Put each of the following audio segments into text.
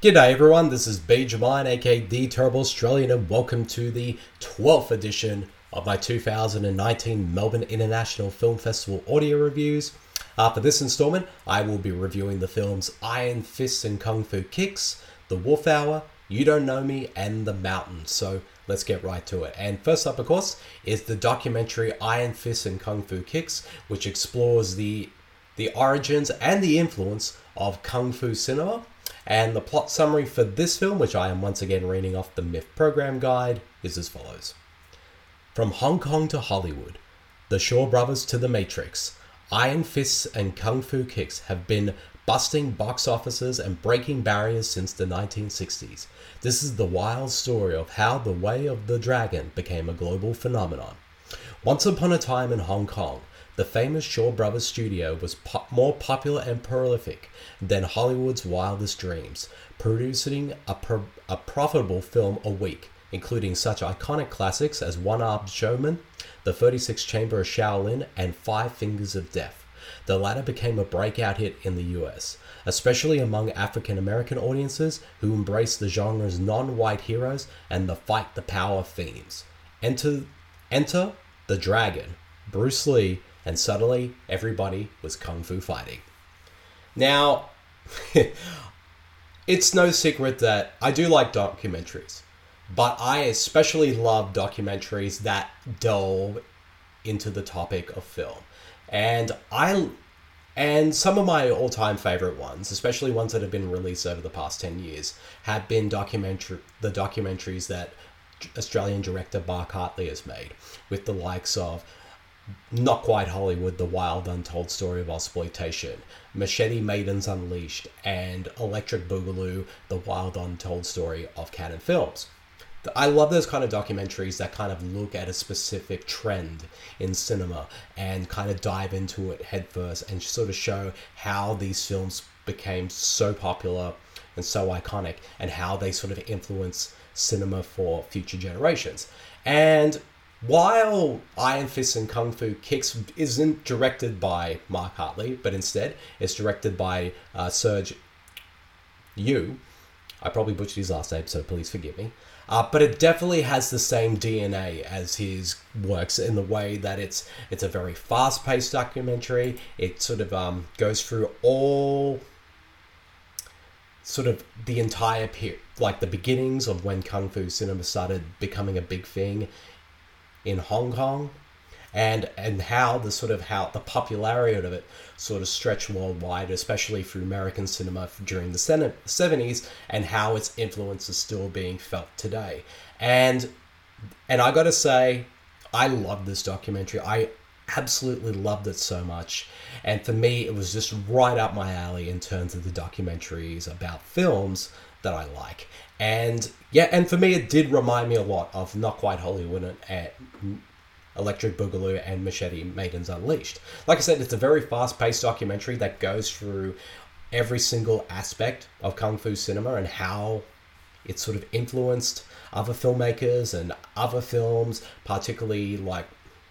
G'day everyone, this is B. Jamine, aka The Terrible Australian, and welcome to the 12th edition of my 2019 Melbourne International Film Festival audio reviews. For this installment, I will be reviewing the films Iron Fists and Kung Fu Kicks, The Wolf Hour, You Don't Know Me, and The Mountain. So let's get right to it. And first up, of course, is the documentary Iron Fists and Kung Fu Kicks, which explores the origins and the influence of Kung Fu cinema. And the plot summary for this film, which I am once again reading off the MIF program guide, is as follows. From Hong Kong to Hollywood, the Shaw Brothers to The Matrix, Iron Fists and Kung Fu Kicks have been busting box offices and breaking barriers since the 1960s. This is the wild story of how The Way of the Dragon became a global phenomenon. Once upon a time in Hong Kong, the famous Shaw Brothers studio was more popular and prolific than Hollywood's wildest dreams, producing a profitable film a week, including such iconic classics as One-Armed Showman, The 36th Chamber of Shaolin, and Five Fingers of Death. The latter became a breakout hit in the US, especially among African American audiences who embraced the genre's non-white heroes and the fight the power themes. Enter the Dragon, Bruce Lee, and suddenly everybody was kung fu fighting. Now, it's no secret that I do like documentaries, but I especially love documentaries that delve into the topic of film. And some of my all-time favorite ones, especially ones that have been released over the past 10 years, have been the documentaries that Australian director Mark Hartley has made, with the likes of Not Quite Hollywood, The Wild Untold Story of Exploitation, Machete Maidens Unleashed, and Electric Boogaloo, The Wild Untold Story of Cannon Films. I love those kind of documentaries that kind of look at a specific trend in cinema and kind of dive into it headfirst and sort of show how these films became so popular and so iconic and how they sort of influence cinema for future generations. And while Iron Fists and Kung Fu Kicks isn't directed by Mark Hartley, but instead it's directed by Serge Yu. I probably butchered his last name, so please forgive me. But it definitely has the same DNA as his works in the way that it's a very fast-paced documentary. It sort of goes through all sort of the entire period, like the beginnings of when Kung Fu cinema started becoming a big thing in Hong Kong, and how the popularity of it sort of stretched worldwide, especially through American cinema during the 70s, and how its influence is still being felt today. And I gotta say, I love this documentary. I absolutely loved it so much. And for me, it was just right up my alley in terms of the documentaries about films that I like. And yeah, and for me, it did remind me a lot of Not Quite Hollywood and Electric Boogaloo and Machete Maidens Unleashed. Like I said, it's a very fast-paced documentary that goes through every single aspect of Kung Fu cinema and how it sort of influenced other filmmakers and other films, particularly like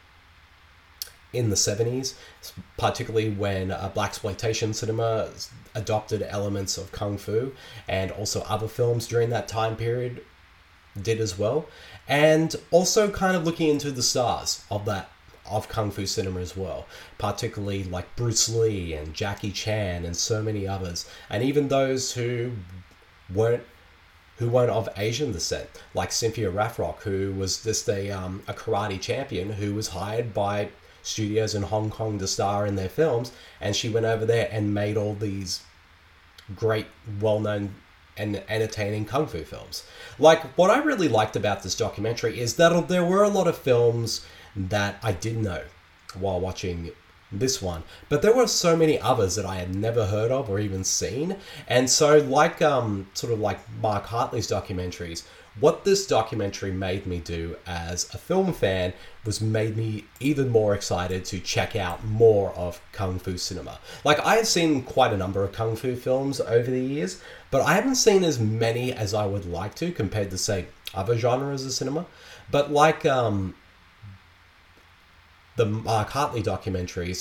in the 70s, particularly when blaxploitation cinema adopted elements of Kung Fu, and also other films during that time period did as well. And also kind of looking into the stars of Kung Fu cinema as well, particularly like Bruce Lee and Jackie Chan and so many others, and even those who weren't of Asian descent, like Cynthia Rathrock, who was just a karate champion who was hired by studios in Hong Kong to star in their films, and she went over there and made all these great, well-known and entertaining Kung Fu films. Like, what I really liked about this documentary is that there were a lot of films that I didn't know while watching this one, but there were so many others that I had never heard of or even seen. And so, like sort of like Mark Hartley's documentaries, what this documentary made me do as a film fan was made me even more excited to check out more of Kung Fu cinema. Like, I have seen quite a number of Kung Fu films over the years, but I haven't seen as many as I would like to compared to, say, other genres of cinema. But like the Mark Hartley documentaries,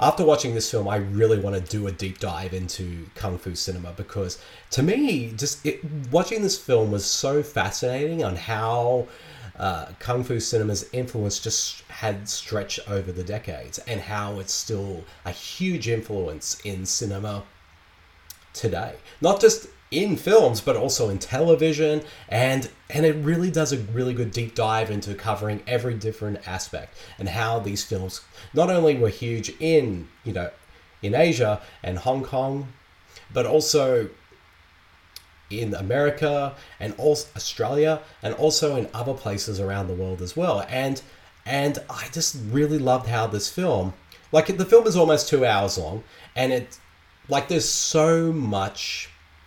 after watching this film, I really want to do a deep dive into Kung Fu cinema, because to me, watching this film was so fascinating on how Kung Fu cinema's influence just had stretched over the decades, and how it's still a huge influence in cinema today. Not just in films, but also in television, and it really does a really good deep dive into covering every different aspect, and how these films not only were huge in Asia and Hong Kong, but also in America and also Australia, and also in other places around the world as well. And I just really loved how this film, like, the film is almost 2 hours long, and there's so much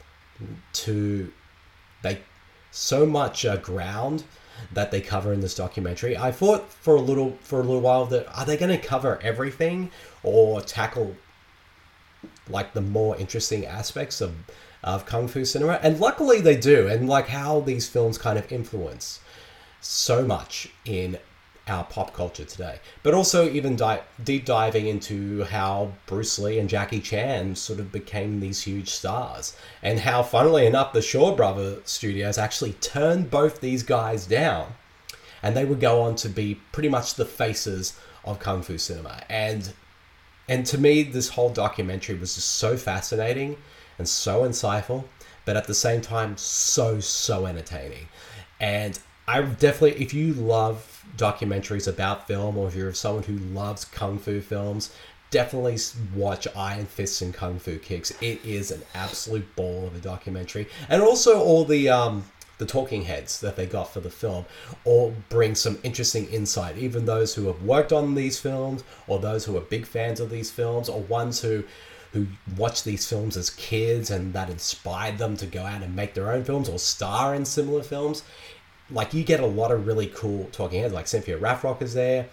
ground that they cover in this documentary. I thought for a little while that, are they going to cover everything or tackle like the more interesting aspects of Kung Fu cinema? And luckily they do, and like how these films kind of influence so much in our pop culture today. But also even deep diving into how Bruce Lee and Jackie Chan sort of became these huge stars, and how, funnily enough, the Shaw Brothers Studios actually turned both these guys down, and they would go on to be pretty much the faces of Kung Fu cinema. And to me, this whole documentary was just so fascinating and so insightful, but at the same time, so entertaining. And I definitely, if you love documentaries about film, or if you're someone who loves Kung Fu films, definitely watch Iron Fists and Kung Fu Kicks. It is an absolute ball of a documentary. And also all the talking heads that they got for the film all bring some interesting insight. Even those who have worked on these films, or those who are big fans of these films, or ones who watched these films as kids and that inspired them to go out and make their own films or star in similar films. Like, you get a lot of really cool talking heads, like Cynthia Rathrock is there.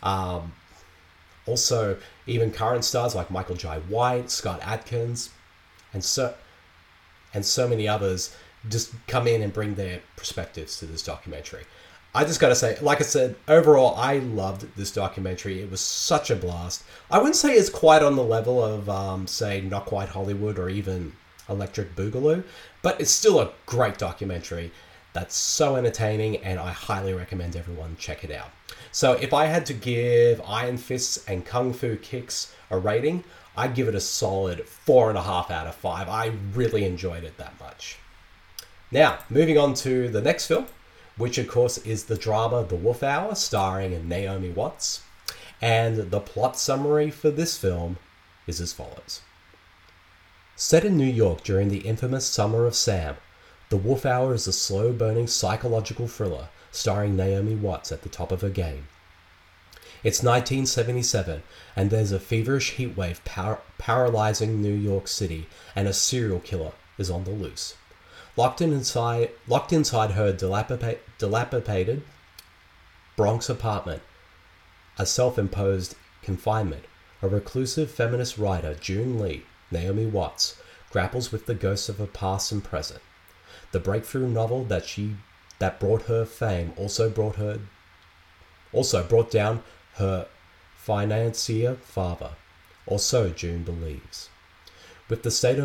Also, even current stars like Michael Jai White, Scott Adkins, and so many others just come in and bring their perspectives to this documentary. I just gotta say, like I said, overall, I loved this documentary. It was such a blast. I wouldn't say it's quite on the level of, say, Not Quite Hollywood or even Electric Boogaloo, but it's still a great documentary that's so entertaining, and I highly recommend everyone check it out. So if I had to give Iron Fists and Kung Fu Kicks a rating, I'd give it a solid 4.5 out of 5. I really enjoyed it that much. Now, moving on to the next film, which of course is the drama The Wolf Hour, starring Naomi Watts. And the plot summary for this film is as follows. Set in New York during the infamous Summer of Sam, The Wolf Hour is a slow-burning psychological thriller starring Naomi Watts at the top of her game. It's 1977, and there's a feverish heatwave paralyzing New York City, and a serial killer is on the loose. Locked inside her dilapidated Bronx apartment, a self-imposed confinement, a reclusive feminist writer, June Lee, Naomi Watts, grapples with the ghosts of her past and present. The breakthrough novel that brought her fame also brought down her financier father, or so June believes. With her state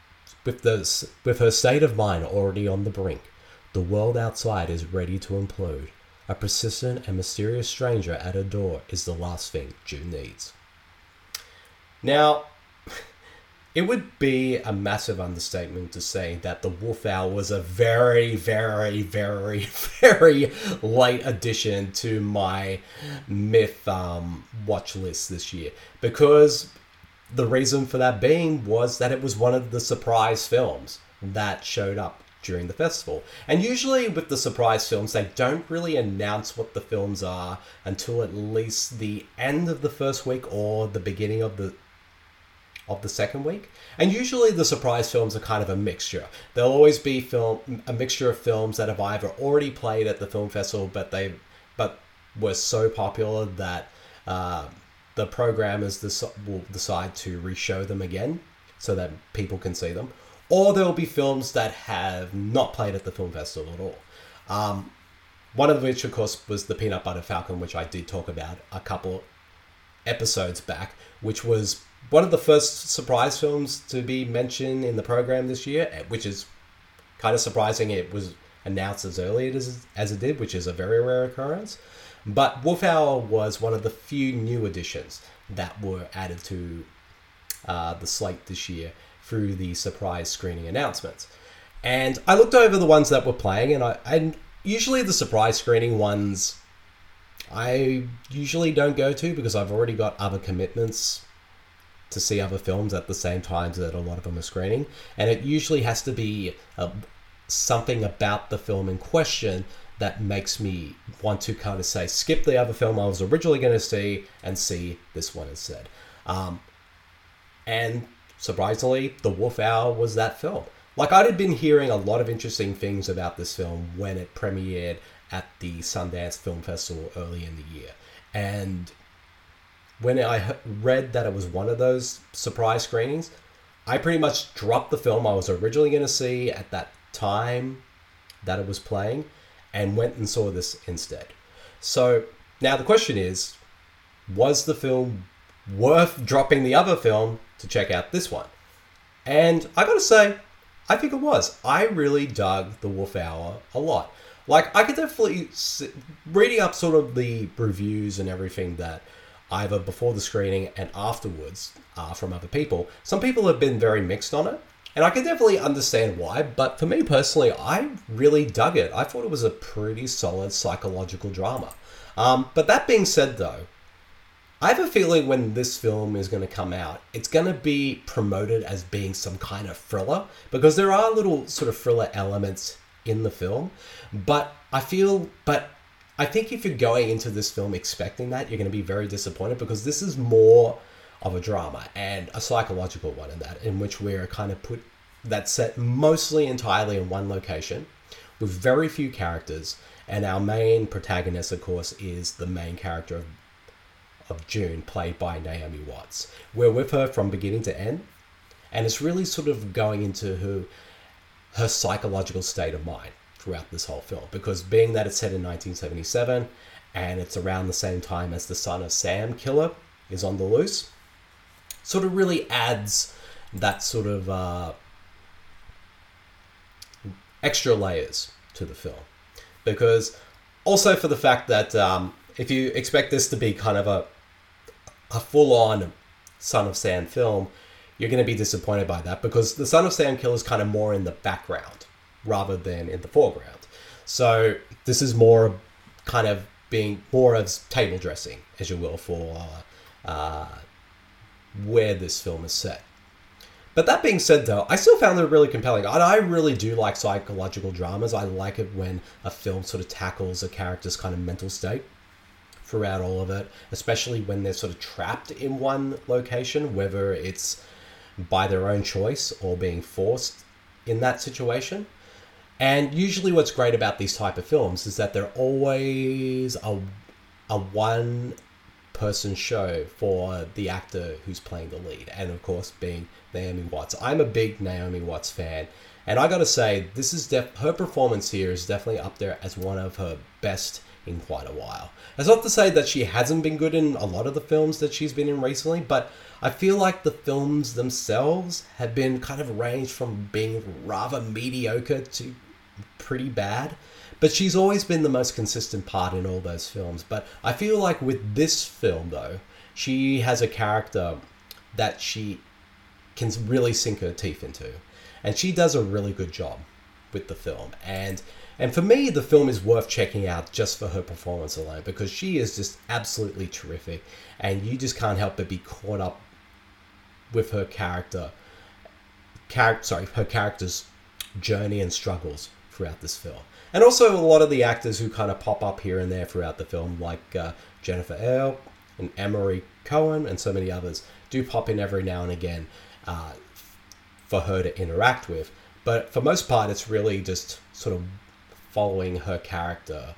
of mind already on the brink, the world outside is ready to implode. A persistent and mysterious stranger at her door is the last thing June needs. Now, it would be a massive understatement to say that The Wolf Hour was a very, very, very, very late addition to my Myth watch list this year. Because the reason for that being was that it was one of the surprise films that showed up during the festival. And usually with the surprise films, they don't really announce what the films are until at least the end of the first week or the beginning of the second week. And usually the surprise films are kind of a mixture. There'll always be a mixture of films that have either already played at the film festival, but were so popular that the programmers will decide to re-show them again so that people can see them. Or there'll be films that have not played at the film festival at all. One of which, of course, was The Peanut Butter Falcon, which I did talk about a couple episodes back, which was one of the first surprise films to be mentioned in the program this year, which is kind of surprising. It was announced as early as it did, which is a very rare occurrence. But Wolf Hour was one of the few new additions that were added to the slate this year through the surprise screening announcements. And I looked over the ones that were playing, and usually the surprise screening ones I usually don't go to because I've already got other commitments to see other films at the same time that a lot of them are screening. And it usually has to be something about the film in question that makes me want to kind of say, skip the other film I was originally going to see and see this one instead. And surprisingly, The Wolf Hour was that film. Like, I had been hearing a lot of interesting things about this film when it premiered at the Sundance Film Festival early in the year. And when I read that it was one of those surprise screenings, I pretty much dropped the film I was originally going to see at that time that it was playing and went and saw this instead. So now the question is, was the film worth dropping the other film to check out this one? And I gotta say, I think it was. I really dug The Wolf Hour a lot. Like, I could definitely, reading up sort of the reviews and everything that either before the screening and afterwards from other people, some people have been very mixed on it. And I can definitely understand why, but for me personally, I really dug it. I thought it was a pretty solid psychological drama. But that being said though, I have a feeling when this film is going to come out, it's going to be promoted as being some kind of thriller, because there are little sort of thriller elements in the film. But I think if you're going into this film expecting that, you're going to be very disappointed, because this is more of a drama and a psychological one in which we're kind of put that set mostly entirely in one location with very few characters, and our main protagonist, of course, is the main character of June, played by Naomi Watts. We're with her from beginning to end, and it's really sort of going into her psychological state of mind throughout this whole film, because being that it's set in 1977 and it's around the same time as the Son of Sam killer is on the loose, sort of really adds that sort of extra layers to the film. Because also for the fact that if you expect this to be kind of a full-on Son of Sam film, you're going to be disappointed by that, because the Son of Sam killer is kind of more in the background rather than in the foreground. So this is more kind of being more as table dressing, as you will, for where this film is set. But that being said, though, I still found it really compelling. I really do like psychological dramas. I like it when a film sort of tackles a character's kind of mental state throughout all of it, especially when they're sort of trapped in one location, whether it's by their own choice or being forced in that situation. And usually what's great about these type of films is that they're always a one-person show for the actor who's playing the lead, and of course being Naomi Watts. I'm a big Naomi Watts fan, and I gotta say, this is her performance here is definitely up there as one of her best in quite a while. That's not to say that she hasn't been good in a lot of the films that she's been in recently, but I feel like the films themselves have been kind of ranged from being rather mediocre to pretty bad. But she's always been the most consistent part in all those films. But I feel like with this film, though, she has a character that she can really sink her teeth into. And she does a really good job with the film. And for me, the film is worth checking out just for her performance alone, because she is just absolutely terrific. And you just can't help but be caught up with her her character's journey and struggles throughout this film. And also a lot of the actors who kind of pop up here and there throughout the film, like Jennifer Ehle and Emery Cohen and so many others, do pop in every now and again for her to interact with. But for most part, it's really just sort of following her character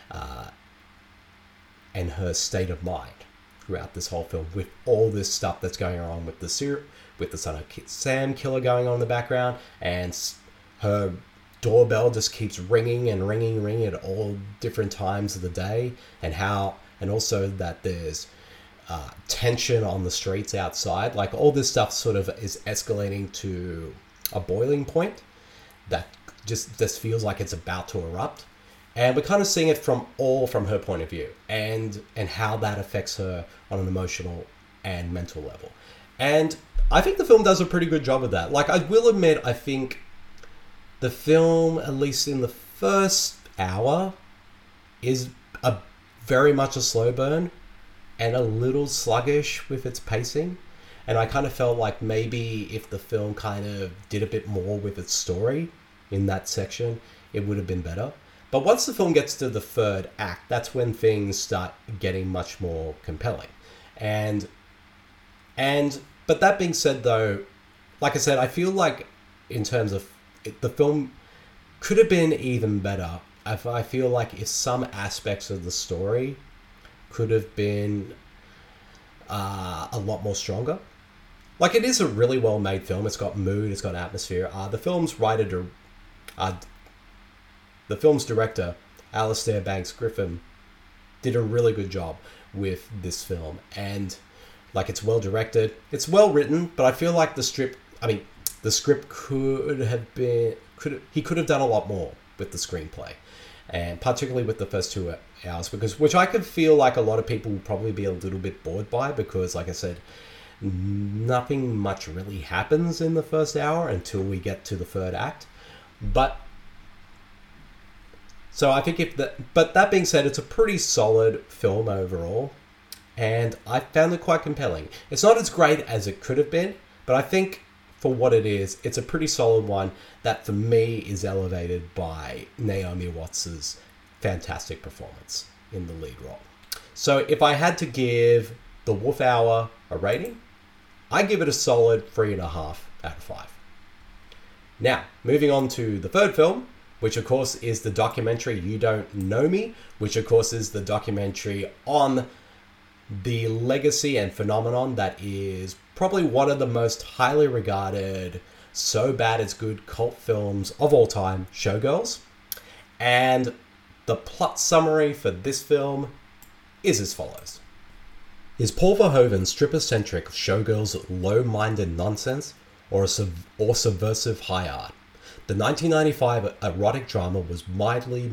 and her state of mind throughout this whole film, with all this stuff that's going on with the Son of Sam killer going on in the background, and her doorbell just keeps ringing and ringing at all different times of the day, and also that there's tension on the streets outside. Like all this stuff sort of is escalating to a boiling point that just feels like it's about to erupt. And we're kind of seeing it from her point of view, and how that affects her on an emotional and mental level. And I think the film does a pretty good job of that. Like, I will admit, I think the film, at least in the first hour, is very much a slow burn and a little sluggish with its pacing. And I kind of felt like maybe if the film kind of did a bit more with its story in that section, it would have been better. But once the film gets to the third act, that's when things start getting much more compelling. But that being said, though, like I said, I feel like in terms of the film could have been even better. I feel like if some aspects of the story could have been a lot more stronger. Like, it is a really well-made film. It's got mood, it's got atmosphere. The film's director, Alistair Banks-Griffin, did a really good job with this film. And, like, it's well-directed. It's well-written, but I feel like the script could have been... He could have done a lot more with the screenplay. And particularly with the first 2 hours, which I could feel like a lot of people will probably be a little bit bored by, because, like I said, nothing much really happens in the first hour until we get to the third act. But that being said, it's a pretty solid film overall, and I found it quite compelling. It's not as great as it could have been, but I think for what it is, it's a pretty solid one that for me is elevated by Naomi Watts' fantastic performance in the lead role. So if I had to give The Wolf Hour a rating, I give it a solid 3.5 out of 5. Now, moving on to the third film, which of course is the documentary You Don't Know Me, which of course is the documentary on the legacy and phenomenon that is probably one of the most highly regarded So Bad It's Good cult films of all time, Showgirls. And the plot summary for this film is as follows. Is Paul Verhoeven's stripper-centric Showgirls low-minded nonsense or subversive high art? The 1995 erotic drama was widely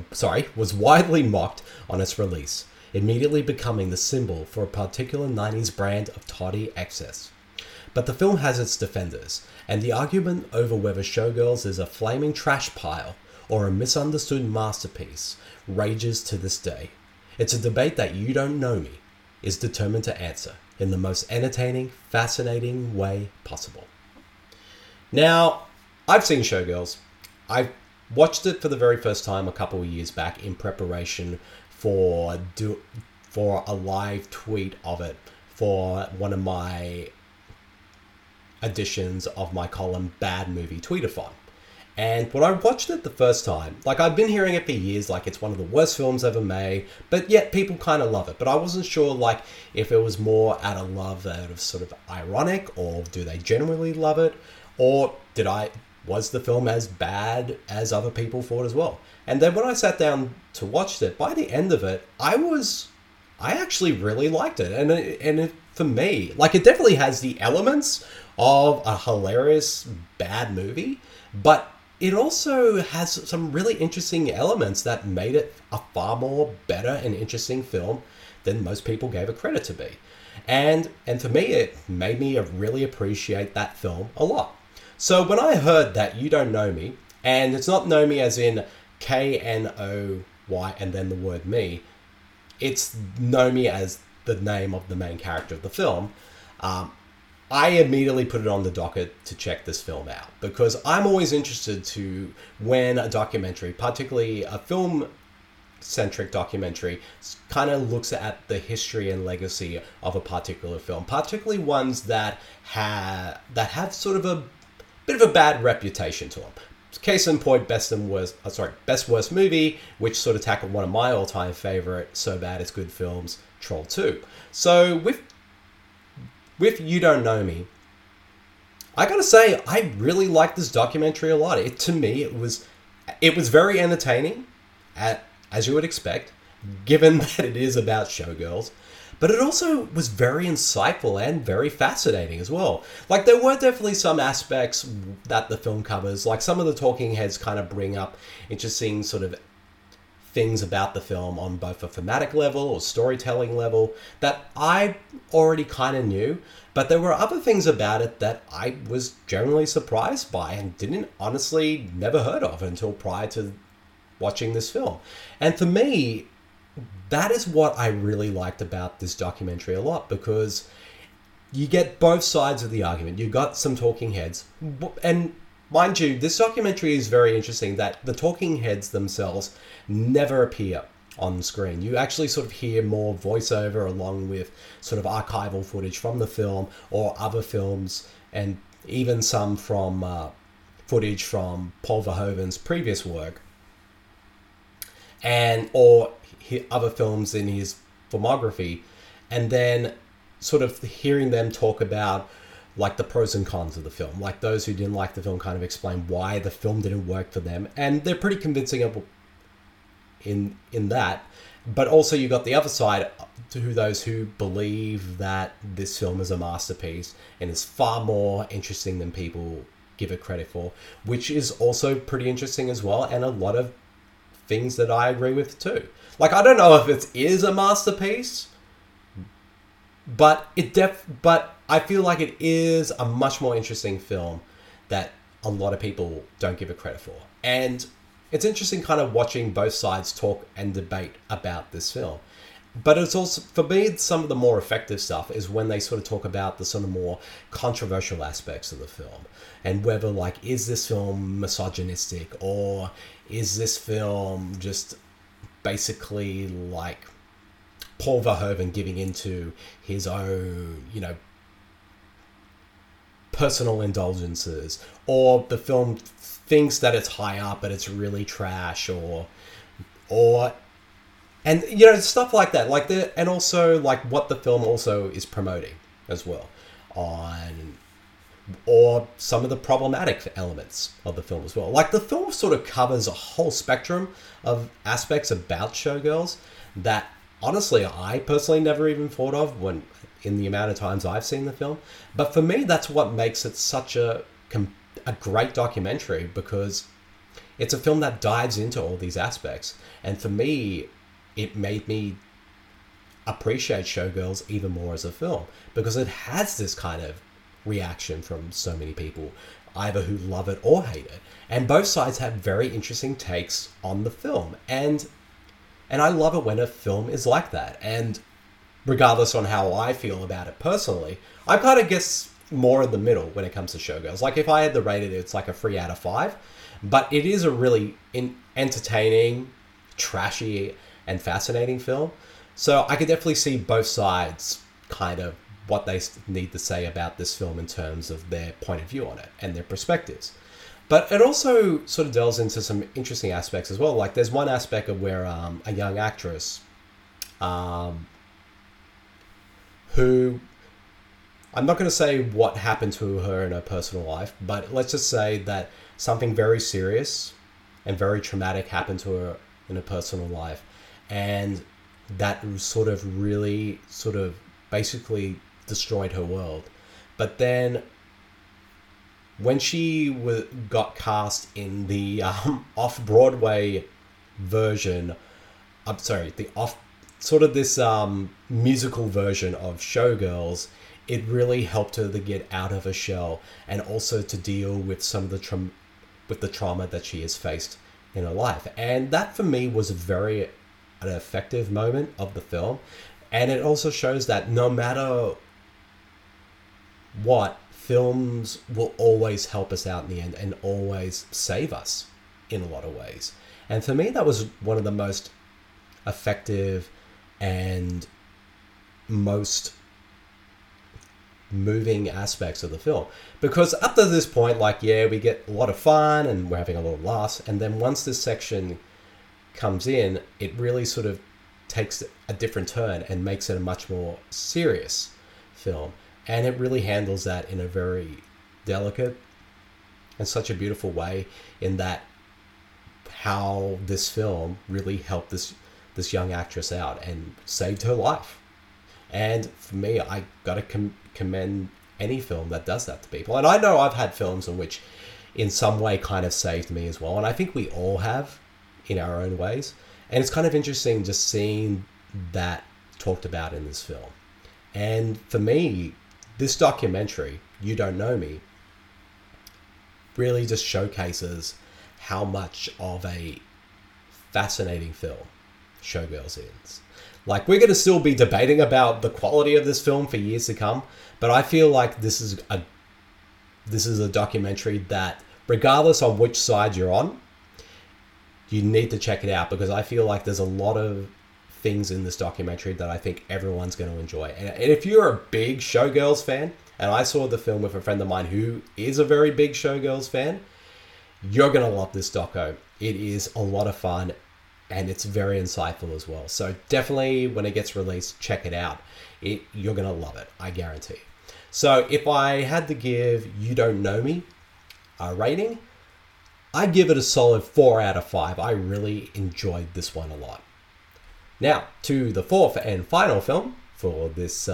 mocked on its release, immediately becoming the symbol for a particular 90s brand of toddy excess. But the film has its defenders, and the argument over whether Showgirls is a flaming trash pile or a misunderstood masterpiece rages to this day. It's a debate that You Don't Know Me is determined to answer in the most entertaining, fascinating way possible. Now, I've seen Showgirls. I watched it for the very first time a couple of years back in preparation for a live tweet of it for one of my editions of my column Bad Movie Tweetathon. And when I watched it the first time, like, I've been hearing it for years, like it's one of the worst films ever made, but yet people kind of love it. But I wasn't sure, like, if it was more out of love, out of sort of ironic, or do they genuinely love it, or was the film as bad as other people thought as well? And then when I sat down to watch it, by the end of it, I actually really liked it. And for me, like, it definitely has the elements of a hilarious bad movie, but it also has some really interesting elements that made it a far more better and interesting film than most people gave it credit to be. And for me, it made me really appreciate that film a lot. So when I heard that You Don't Know Me, and it's not know me as in K-N-O-Y and then the word me, it's know me as the name of the main character of the film, I immediately put it on the docket to check this film out, because I'm always interested to when a documentary, particularly a film-centric documentary, kind of looks at the history and legacy of a particular film, particularly ones that have sort of a bit of a bad reputation to them. Case in point, Best Worst Movie, which sort of tackled one of my all-time favorite So Bad It's Good films, Troll 2. So with You Don't Know Me, I gotta say, I really liked this documentary a lot. To me, it was very entertaining, as you would expect, given that it is about showgirls. but it also was very insightful and very fascinating as well. Like, there were definitely some aspects that the film covers, like some of the talking heads kind of bring up interesting sort of things about the film on both a thematic level or storytelling level that I already kind of knew, but there were other things about it that I was generally surprised by and didn't honestly never heard of until prior to watching this film. And for me, that is what I really liked about this documentary a lot, because you get both sides of the argument. You got some talking heads, and mind you, this documentary is very interesting that the talking heads themselves never appear on screen. You actually sort of hear more voiceover along with sort of archival footage from the film or other films, and even some from footage from Paul Verhoeven's previous work, and or other films in his filmography, and then sort of hearing them talk about like the pros and cons of the film. Like, those who didn't like the film kind of explain why the film didn't work for them, and they're pretty convincing of in that. But also you got the other side, to those who believe that this film is a masterpiece and is far more interesting than people give it credit for, which is also pretty interesting as well, and a lot of things that I agree with too. Like, I don't know if it is a masterpiece, but but I feel like it is a much more interesting film that a lot of people don't give it credit for. And it's interesting kind of watching both sides talk and debate about this film. But it's also, for me, some of the more effective stuff is when they sort of talk about the sort of more controversial aspects of the film, and whether, like, is this film misogynistic, or is this film just basically like Paul Verhoeven giving into his own, personal indulgences, or the film thinks that it's high art but it's really trash, or and stuff like that, like and also like what the film also is promoting as well, or some of the problematic elements of the film as well. Like, the film sort of covers a whole spectrum of aspects about Showgirls that honestly I personally never even thought of when in the amount of times I've seen the film. But for me, that's what makes it such a great documentary, because it's a film that dives into all these aspects. And for me, it made me appreciate Showgirls even more as a film, because it has this kind of reaction from so many people, either who love it or hate it. And both sides have very interesting takes on the film. And I love it when a film is like that. And regardless on how I feel about it personally, I kind of guess more in the middle when it comes to Showgirls. Like, if I had to rate it, it's like a 3 out of 5. But it is a really entertaining, trashy, and fascinating film. So I could definitely see both sides kind of what they need to say about this film in terms of their point of view on it and their perspectives. But it also sort of delves into some interesting aspects as well. Like, there's one aspect of where a young actress, who, I'm not going to say what happened to her in her personal life, but let's just say that something very serious and very traumatic happened to her in her personal life. And that sort of really sort of basically destroyed her world. But then when she got cast in the off-Broadway version, this musical version of Showgirls, it really helped her to get out of her shell, and also to deal with some of the trauma that she has faced in her life. And that for me was an effective moment of the film. And it also shows that no matter what, films will always help us out in the end and always save us in a lot of ways. And for me, that was one of the most effective and most moving aspects of the film. Because up to this point, like, yeah, we get a lot of fun and we're having a lot of laughs. And then once this section comes in, it really sort of takes a different turn and makes it a much more serious film. And it really handles that in a very delicate and such a beautiful way, in that how this film really helped this young actress out and saved her life. And for me, I gotta commend any film that does that to people. And I know I've had films in which in some way kind of saved me as well, and I think we all have in our own ways. And it's kind of interesting just seeing that talked about in this film. And for me, this documentary, You Don't Know Me, really just showcases how much of a fascinating film Showgirls is. Like, we're going to still be debating about the quality of this film for years to come, but I feel like this is a documentary that, regardless of which side you're on, you need to check it out, because I feel like there's a lot of things in this documentary that I think everyone's going to enjoy. And if you're a big Showgirls fan, and I saw the film with a friend of mine who is a very big Showgirls fan, you're going to love this doco. It is a lot of fun, and it's very insightful as well. So definitely, when it gets released, check it out. You're going to love it, I guarantee. So if I had to give You Don't Know Me a rating, I'd give it a solid 4 out of 5. I really enjoyed this one a lot. Now, to the fourth and final film for this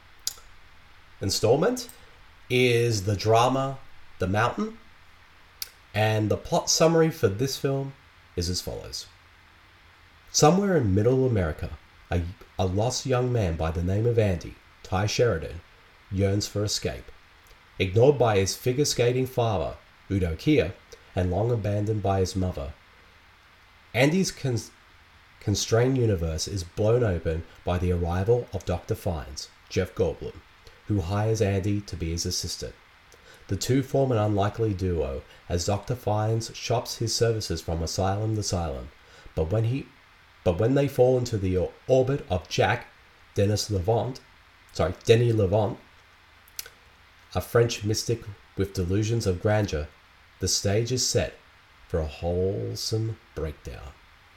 installment is the drama The Mountain. And the plot summary for this film is as follows. Somewhere in middle America, a lost young man by the name of Andy, Ty Sheridan, yearns for escape. Ignored by his figure skating father, Udo Kier, and long abandoned by his mother, Andy's constrained universe is blown open by the arrival of Dr. Fiennes, Jeff Goldblum, who hires Andy to be his assistant. The two form an unlikely duo as Dr. Fiennes shops his services from asylum to asylum, but when they fall into the orbit of Jack Denis Lavant, Denis Lavant, a French mystic with delusions of grandeur, the stage is set for a wholesome breakdown.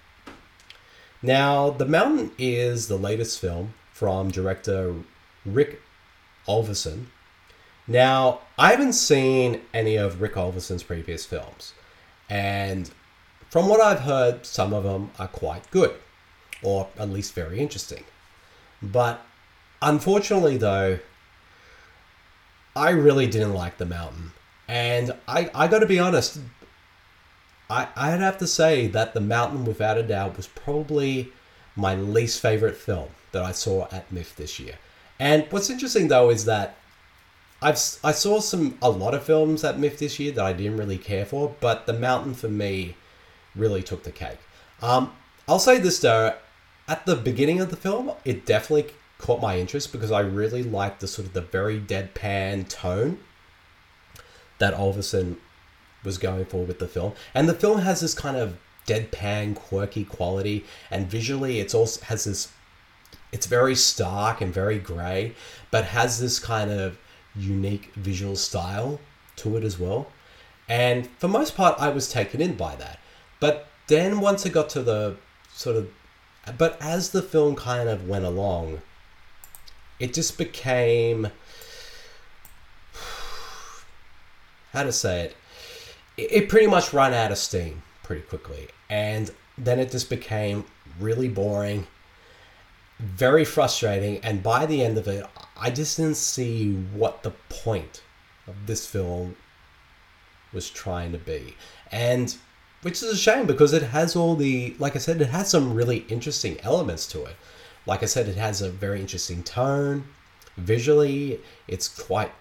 Now, The Mountain is the latest film from director Rick Alverson. Now, I haven't seen any of Rick Alverson's previous films, and from what I've heard, some of them are quite good, or at least very interesting. But unfortunately, though, I really didn't like The Mountain. And I got to be honest, I'd have to say that The Mountain, without a doubt, was probably my least favorite film that I saw at MIFF this year. And what's interesting, though, is that I saw a lot of films at MIFF this year that I didn't really care for, but The Mountain, for me, really took the cake. I'll say this, though, at the beginning of the film, it definitely caught my interest because I really liked the very deadpan tone that Alverson was going for with the film. And the film has this kind of deadpan, quirky quality, and visually it's also has this, it's very stark and very grey, but has this kind of unique visual style to it as well. And for most part, I was taken in by that. But then once it got to the but as the film kind of went along, it just became, how to say it, it pretty much ran out of steam pretty quickly. And then it just became really boring, very frustrating. And by the end of it, I just didn't see what the point of this film was trying to be. And which is a shame because it has like I said, it has some really interesting elements to it. Like I said, it has a very interesting tone. Visually, it's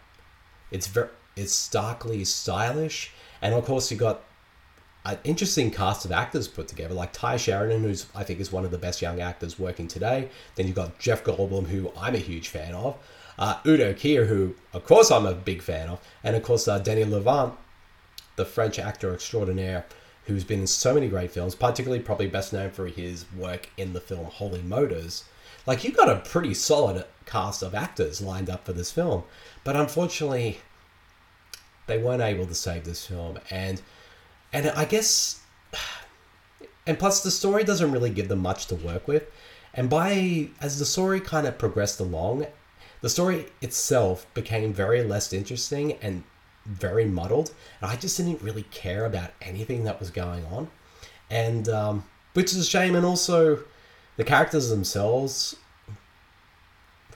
starkly stylish. And of course, you got an interesting cast of actors put together, like Ty Sheridan, who's I think is one of the best young actors working today. Then you've got Jeff Goldblum, who I'm a huge fan of. Udo Kier, who of course I'm a big fan of. And of course, Denis Lavant, the French actor extraordinaire, who's been in so many great films, particularly probably best known for his work in the film Holy Motors. Like, you got a pretty solid cast of actors lined up for this film. But unfortunately, they weren't able to save this film. And I guess, and plus the story doesn't really give them much to work with. And as the story kind of progressed along, the story itself became very less interesting and very muddled. And I just didn't really care about anything that was going on. And, which is a shame. And also, the characters themselves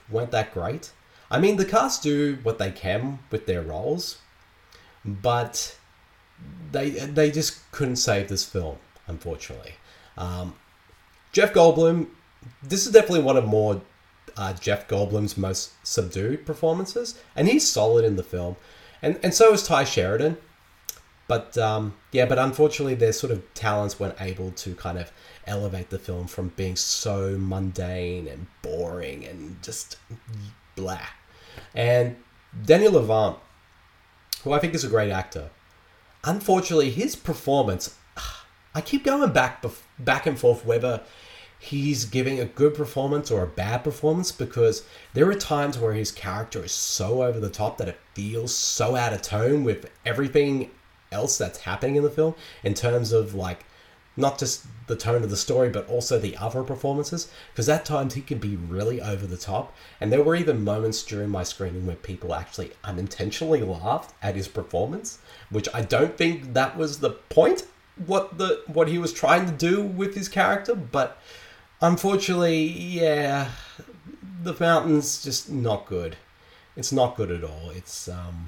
weren't that great. I mean, the cast do what they can with their roles, but they just couldn't save this film, unfortunately. Jeff Goldblum, this is definitely one of more Jeff Goldblum's most subdued performances, and he's solid in the film, and so is Ty Sheridan. But but unfortunately, their sort of talents weren't able to kind of elevate the film from being so mundane and boring and just blah. And Daniel Levant, who I think is a great actor, unfortunately, his performance, I keep going back and forth whether he's giving a good performance or a bad performance, because there are times where his character is so over the top that it feels so out of tone with everything else that's happening in the film, in terms of like not just the tone of the story but also the other performances, because at times he can be really over the top. And there were even moments during my screening where people actually unintentionally laughed at his performance, which I don't think that was the point, what he was trying to do with his character. But unfortunately, yeah, The Fountain's just not good. It's not good at all. It's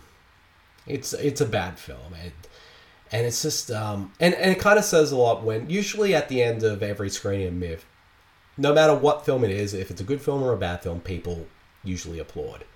a bad film, and it's just and it kind of says a lot when usually at the end of every screening of Myth, no matter what film it is, if it's a good film or a bad film, people usually applaud.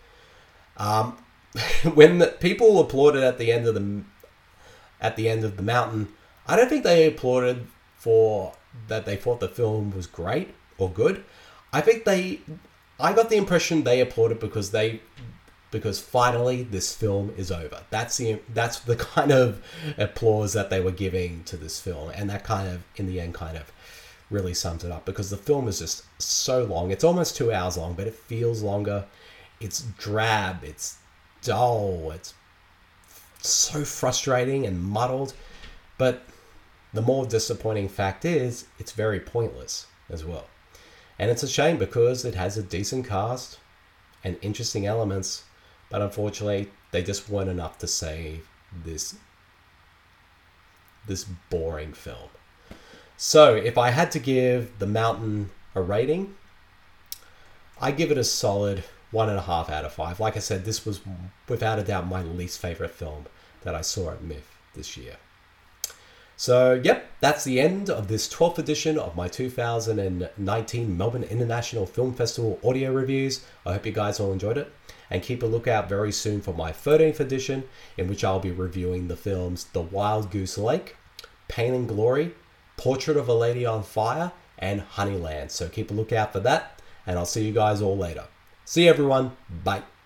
When people applauded at the end of the Mountain, I don't think they applauded for that they thought the film was great or good. I got the impression they applauded because finally this film is over. That's the kind of applause that they were giving to this film, and that kind of in the end kind of really sums it up, because the film is just so long. It's almost 2 hours long, but it feels longer. It's drab, it's dull, it's so frustrating and muddled. But the more disappointing fact is it's very pointless as well. And it's a shame because it has a decent cast and interesting elements, but unfortunately they just weren't enough to save this boring film. So if I had to give The Mountain a rating, I give it a solid 1.5 out of 5. Like I said, this was without a doubt my least favorite film that I saw at MIFF this year. So, yep, that's the end of this 12th edition of my 2019 Melbourne International Film Festival audio reviews. I hope you guys all enjoyed it. And keep a lookout very soon for my 13th edition, in which I'll be reviewing the films The Wild Goose Lake, Pain and Glory, Portrait of a Lady on Fire, and Honeyland. So keep a lookout for that, and I'll see you guys all later. See you, everyone. Bye.